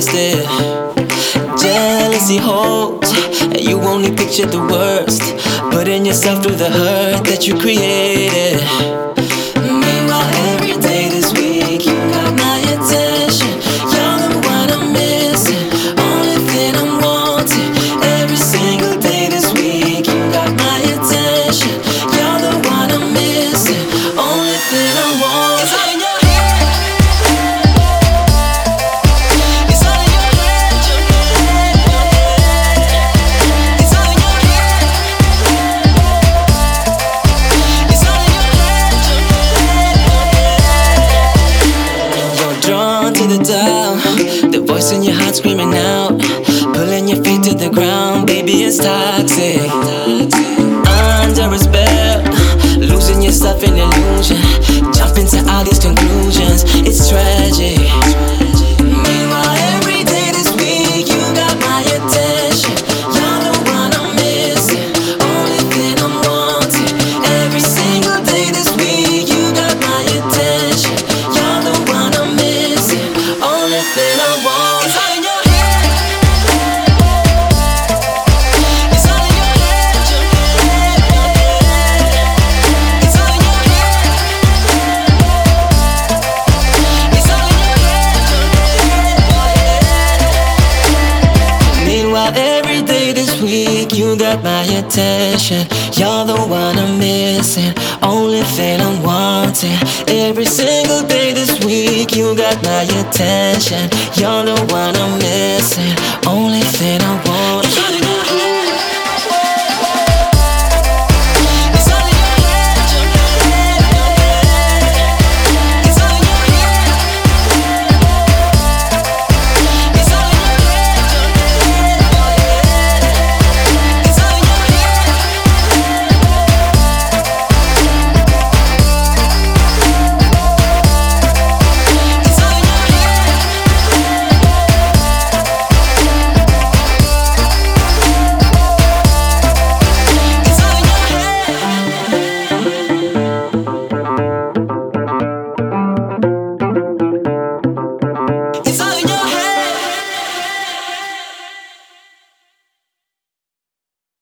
twisted. Jealousy holds, and you only picture the worst, putting yourself through the hurt that you created. Meanwhile, every day this week, you got my attention. You're the one I'm missing, only thing I'm wanting. Every single day this week, you got my attention. You're the one I'm missing, only thing I want. It's all in your head. It's all in your head, your head, your head. It's all in your head. It's all in your head, your head, your head. You're drawn to the dial, the voice in your heart screaming out, pulling your feet to the ground. Baby, it's toxic. Under a spell, losing yourself in illusion, jumping to all these conclusions. It's tragic. Meanwhile, every day this week, you got my attention. You're the one I'm missing, only thing I'm wanting. Every single day this week, you got my attention. You're the one I'm missing, only thing I want. It's all in your head. It's all in your head, your head, your head. It's all in your head. It's all in your head, your head, your head. Meanwhile, every day this week, you got my attention. You're the one I'm missing, only thing I'm wanting. Every single day this week, you got my attention. You're the one I'm missing,